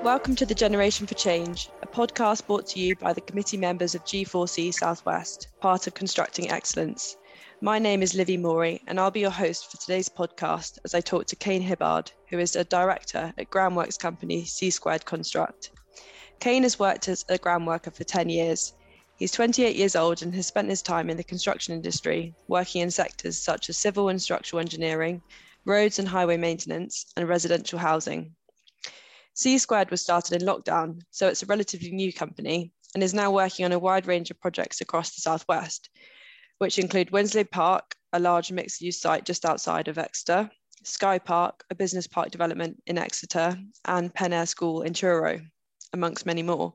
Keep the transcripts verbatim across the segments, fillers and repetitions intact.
Welcome to the Generation for Change, a podcast brought to you by the committee members of G four C Southwest, part of Constructing Excellence. My name is Livy Morey, and I'll be your host for today's podcast as I talk to Kane Hibbard, who is a director at groundworks company C Squared Construct. Kane has worked as a groundworker for ten years. He's twenty-eight years old and has spent his time in the construction industry, working in sectors such as civil and structural engineering, roads and highway maintenance, and residential housing. C Squared was started in lockdown, so it's a relatively new company and is now working on a wide range of projects across the Southwest, which include Winslow Park, a large mixed-use site just outside of Exeter, Sky Park, a business park development in Exeter, and Penn Air School in Truro, amongst many more.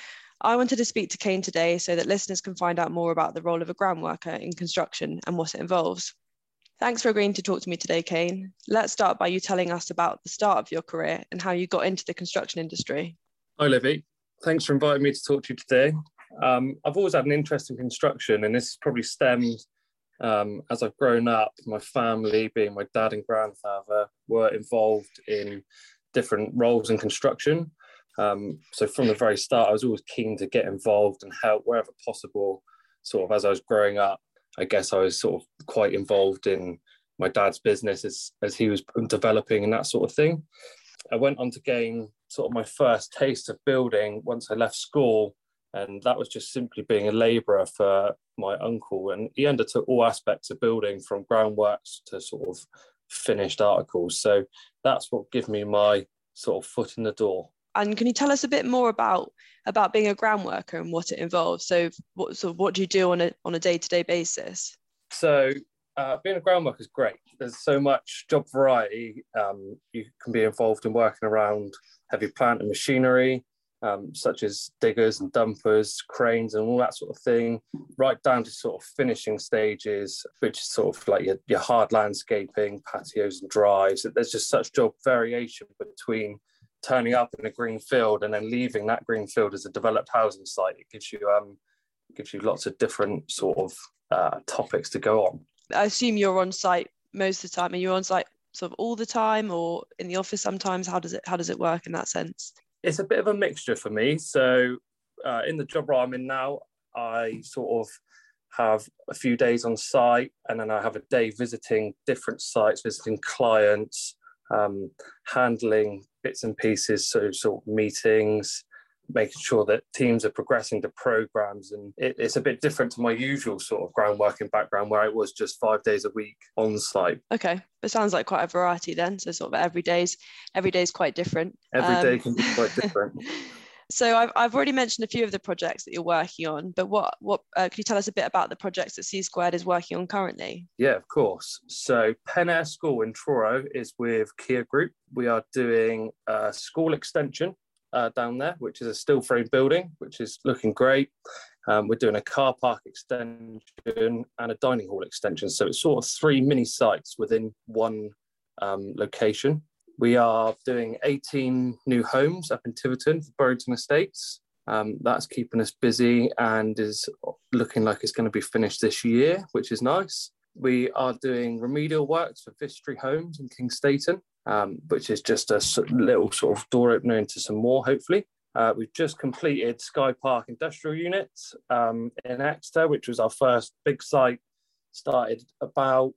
I wanted to speak to Kane today so that listeners can find out more about the role of a groundworker in construction and what it involves. Thanks for agreeing to talk to me today, Kane. Let's start by you telling us about the start of your career and how you got into the construction industry. Hi, Livy. Thanks for inviting me to talk to you today. Um, I've always had an interest in construction, and this has probably stemmed um, as I've grown up. My family, being my dad and grandfather, were involved in different roles in construction. Um, so from the very start, I was always keen to get involved and help wherever possible. Sort of as I was growing up, I guess I was sort of quite involved in my dad's business as, as he was developing and that sort of thing. I went on to gain sort of my first taste of building once I left school, and that was just simply being a labourer for my uncle, and he undertook all aspects of building from groundworks to sort of finished articles. So that's what gave me my sort of foot in the door. And can you tell us a bit more about, about being a groundworker and what it involves? So what, so what do you do on a, on a day-to-day basis? So uh, being a groundworker is great. There's so much job variety. Um, you can be involved in working around heavy plant and machinery, um, such as diggers and dumpers, cranes and all that sort of thing, right down to sort of finishing stages, which is sort of like your, your hard landscaping, patios and drives. There's just such job variation between turning up in a green field and then leaving that green field as a developed housing site. It gives you um, gives you lots of different sort of uh, topics to go on. I assume you're on site most of the time. Are you on site sort of all the time, or in the office sometimes? How does it how does it work in that sense? It's a bit of a mixture for me. So uh, in the job role I'm in now, I sort of have a few days on site, and then I have a day visiting different sites, visiting clients, um, handling bits and pieces, so sort of meetings, making sure that teams are progressing to programs. And it, it's a bit different to my usual sort of groundworking background, where it was just five days a week on site. Okay, it sounds like quite a variety then. So sort of every day's every day's quite different. Every um, day can be quite different. So I've I've already mentioned a few of the projects that you're working on, but what what uh, could you tell us a bit about the projects that C Squared is working on currently? Yeah, of course. So Penn Air School in Truro is with Kia Group. We are doing a school extension uh, down there, which is a steel frame building, which is looking great. Um, we're doing a car park extension and a dining hall extension. So it's sort of three mini sites within one um, location. We are doing eighteen new homes up in Tiverton for Burrington Estates. Um, that's keeping us busy and is looking like it's going to be finished this year, which is nice. We are doing remedial works for Vistry Homes in King Staton, um, which is just a little sort of door opener into some more, hopefully. Uh, we've just completed Sky Park Industrial Units um, in Exeter, which was our first big site, started about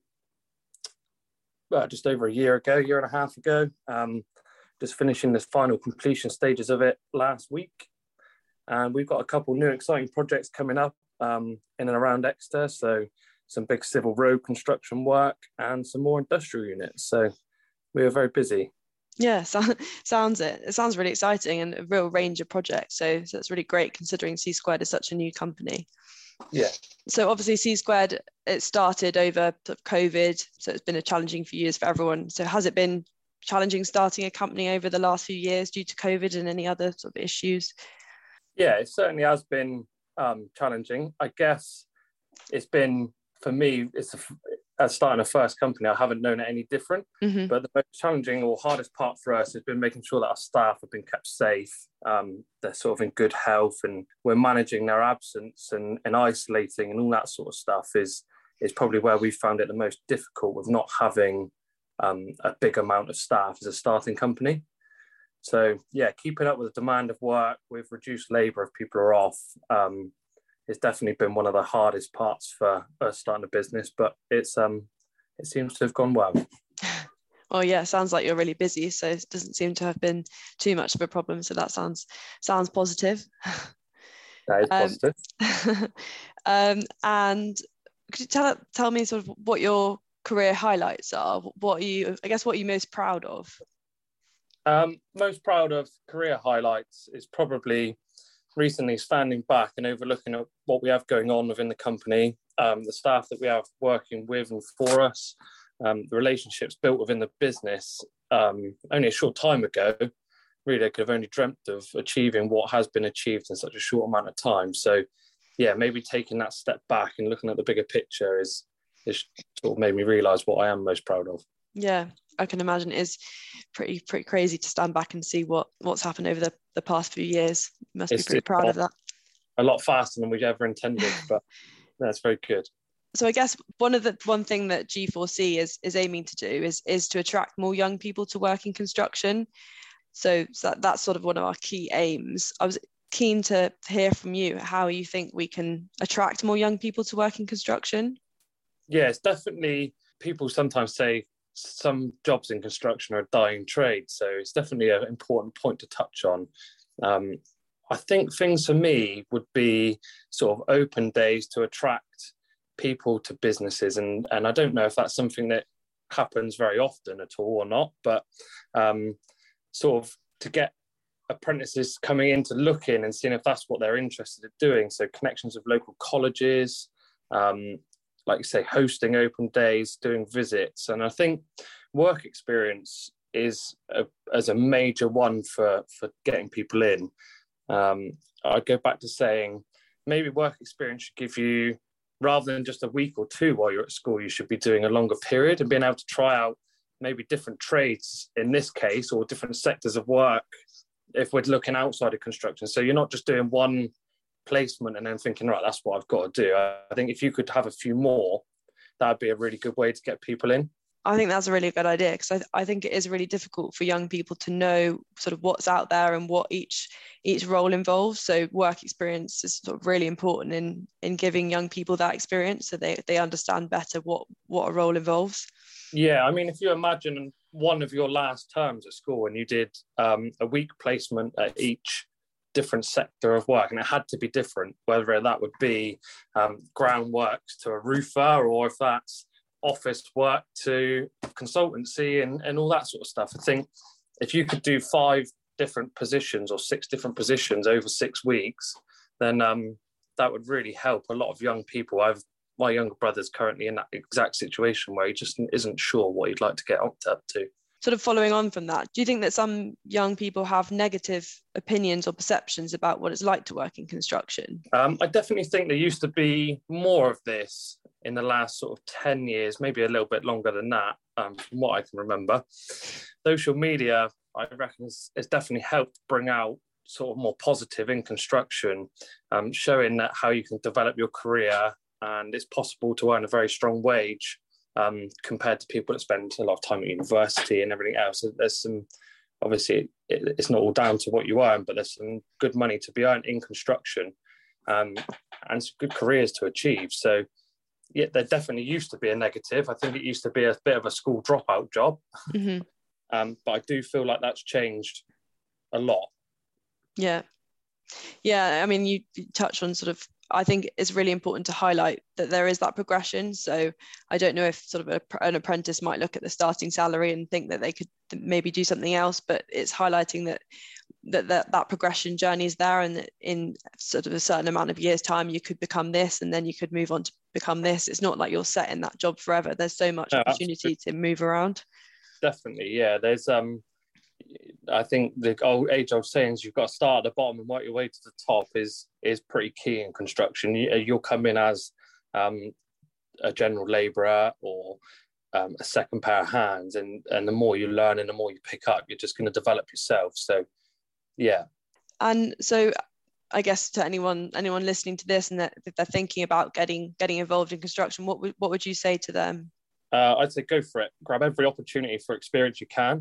Well, just over a year ago, year and a half ago, um, just finishing the final completion stages of it last week. And we've got a couple new exciting projects coming up um, in and around Exeter. So some big civil road construction work and some more industrial units. So we are very busy. Yeah, so, sounds it. It sounds really exciting and a real range of projects. So, so that's really great considering C Squared is such a new company. Yeah. So obviously C Squared, it started over sort of COVID, so it's been a challenging few years for everyone. So has it been challenging starting a company over the last few years due to COVID and any other sort of issues? Yeah, it certainly has been um, challenging. I guess it's been, for me, it's a, as starting a first company, I haven't known it any different. Mm-hmm. But the most challenging or hardest part for us has been making sure that our staff have been kept safe. Um, they're sort of in good health, and we're managing their absence and, and isolating and all that sort of stuff is, is probably where we found it the most difficult, with not having um, a big amount of staff as a starting company. So yeah, keeping up with the demand of work with reduced labour if people are off, um, it's definitely been one of the hardest parts for us starting a business, but it's um, it seems to have gone well. Well, yeah, sounds like you're really busy, so it doesn't seem to have been too much of a problem. So that sounds sounds positive. That is um, positive. um, and could you tell tell me sort of what your career highlights are? What are you, I guess, what are you most proud of? Um, most proud of career highlights is probably recently standing back and overlooking at what we have going on within the company, um, the staff that we have working with and for us, um, the relationships built within the business. Um, only a short time ago, really, I could have only dreamt of achieving what has been achieved in such a short amount of time. So, yeah, maybe taking that step back and looking at the bigger picture is, is sort of made me realise what I am most proud of. Yeah, I can imagine it is pretty pretty crazy to stand back and see what what's happened over the, the past few years. You must It's, be pretty proud it's of that. a lot faster than we ever intended, but that's very good. So I guess one of the one thing that G four C is is aiming to do is is to attract more young people to work in construction. So, so that, that's sort of one of our key aims. I was keen to hear from you how you think we can attract more young people to work in construction. Yeah, it's definitely, people sometimes say some jobs in construction are a dying trade. So it's definitely an important point to touch on. Um, I think things for me would be sort of open days to attract people to businesses. And, and I don't know if that's something that happens very often at all or not, but um, sort of to get apprentices coming in to look in and seeing if that's what they're interested in doing. So connections with local colleges, um, like you say, hosting open days, doing visits. And I think work experience is a, as a major one for, for getting people in. Um, I'd go back to saying maybe work experience should give you, rather than just a week or two while you're at school, you should be doing a longer period and being able to try out maybe different trades in this case, or different sectors of work if we're looking outside of construction. So you're not just doing one placement and then thinking, right, that's what I've got to do. I think if you could have a few more, that'd be a really good way to get people in. I think that's a really good idea, because I, I think it is really difficult for young people to know sort of what's out there and what each each role involves. So work experience is sort of really important in in giving young people that experience, so they, they understand better what what a role involves. Yeah, I mean, if you imagine one of your last terms at school and you did um, a week placement at each different sector of work, and it had to be different, whether that would be um, groundworks to a roofer, or if that's office work to consultancy and, and all that sort of stuff. I think if you could do five different positions or six different positions over six weeks, then um, that would really help a lot of young people. I've my younger brother's currently in that exact situation where he just isn't sure what he'd like to get up to. Sort of following on from that, do you think that some young people have negative opinions or perceptions about what it's like to work in construction? Um, I definitely think there used to be more of this in the last sort of ten years, maybe a little bit longer than that, um, from what I can remember. Social media, I reckon, has, has definitely helped bring out sort of more positive in construction, um, showing that how you can develop your career and it's possible to earn a very strong wage um, compared to people that spend a lot of time at university and everything else. There's some, obviously, it, it's not all down to what you earn, but there's some good money to be earned in construction um, and some good careers to achieve. So, yeah, there definitely used to be a negative. I think it used to be a bit of a school dropout job. Mm-hmm. um, but I do feel like that's changed a lot. Yeah. Yeah, I mean, you touched on sort of, I think it's really important to highlight that there is that progression. So I don't know if sort of a, an apprentice might look at the starting salary and think that they could maybe do something else, but it's highlighting that that that, that progression journey is there, and that in sort of a certain amount of years' time you could become this, and then you could move on to become this. It's not like you're set in that job forever. There's so much No, opportunity absolutely. to move around. Definitely, yeah. There's um I think the old age old sayings, you've got to start at the bottom and work your way to the top is is pretty key in construction. You, you'll come in as um, a general labourer or um, a second pair of hands, and and the more you learn and the more you pick up, you're just going to develop yourself. So, yeah. And so, I guess to anyone anyone listening to this and that if they're thinking about getting getting involved in construction, what would what would you say to them? Uh, I'd say go for it. Grab every opportunity for experience you can.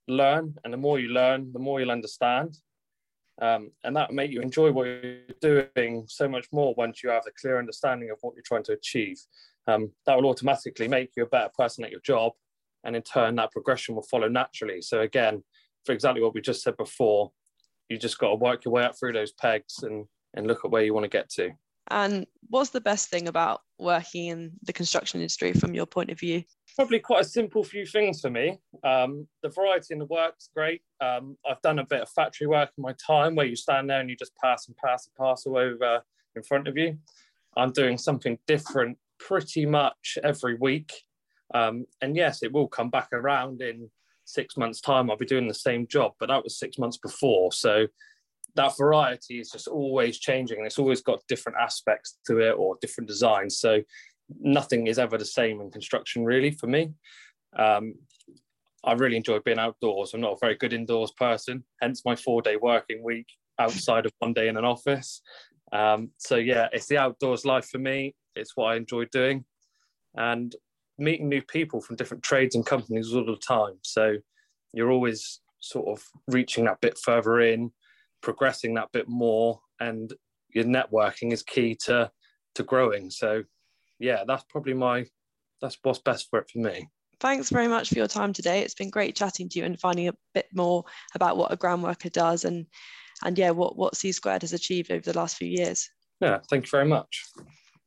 learn, and the more you learn, the more you'll understand. Um, and that will make you enjoy what you're doing so much more once you have a clear understanding of what you're trying to achieve. Um, that will automatically make you a better person at your job, and in turn, that progression will follow naturally. So again, for exactly what we just said before, you just got to work your way up through those pegs and, and look at where you want to get to. And what's the best thing about working in the construction industry from your point of view? Probably quite a simple few things for me. Um, the variety in the work's great. Um, I've done a bit of factory work in my time where you stand there and you just pass and pass and parcel over in front of you. I'm doing something different pretty much every week. Um, and yes, it will come back around in six months' time. I'll be doing the same job, but that was six months before. So that variety is just always changing, and it's always got different aspects to it or different designs. So nothing is ever the same in construction, really, for me. Um, I really enjoy being outdoors. I'm not a very good indoors person, hence my four-day working week outside of one day in an office. Um, so yeah, it's the outdoors life for me. It's what I enjoy doing, and meeting new people from different trades and companies all the time. So you're always sort of reaching that bit further in, progressing that bit more, and your networking is key to to growing. So yeah, that's probably my, that's what's best for it for me. Thanks very much for your time today. It's been great chatting to you and finding a bit more about what a ground worker does and, and yeah, what, what C Squared has achieved over the last few years. Yeah, thank you very much.